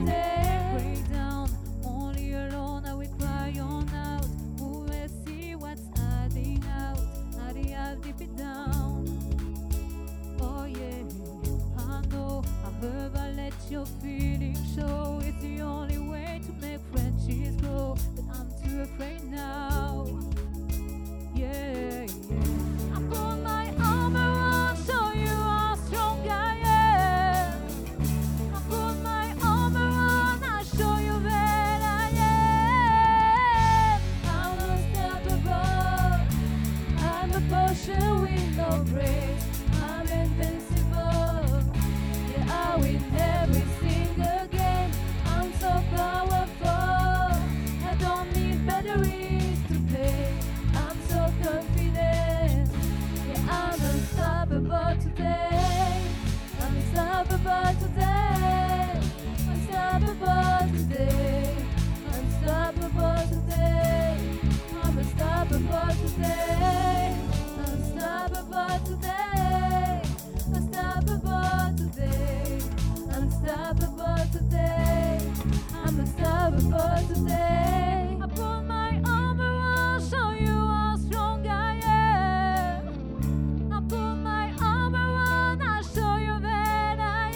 today. Break down, only alone I will cry on out. Who will see what's hiding out? Hiding out deep it down. Oh yeah, I know I heard I let your feelings show. It's the only way to make friendships grow, but I'm too afraid now. Yeah, yeah. I put my armor on, show you how strong I am. I put my armor on, I show you that I am. I'm unstoppable. I'm a potion with no brakes. I'm invincible. Yeah, I win every single game. I'm so powerful. I don't need batteries to play. I'm so confident. Yeah, I'm unstoppable today. I'm unstoppable today. Unstoppable today. Unstoppable today. I'm unstoppable today. Unstoppable today. Unstoppable today. Unstoppable today. I'm unstoppable today. I put my armor on, show you how strong I am. I put my armor on, I show you that I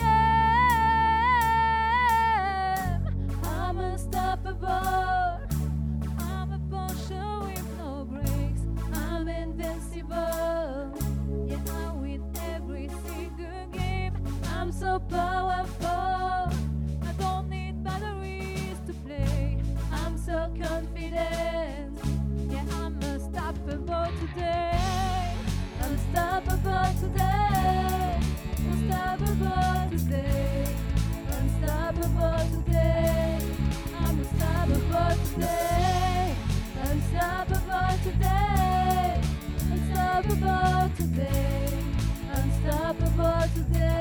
am. I'm unstoppable. I'm a potion with no brakes. I'm invincible. Yeah, I win every single game. I'm so powerful. I don't need batteries to play. I'm so confident. Yeah, I'm unstoppable today. Unstoppable today. Unstoppable today. Unstoppable today. I'm unstoppable today. Unstoppable today. Unstoppable today. Unstoppable today.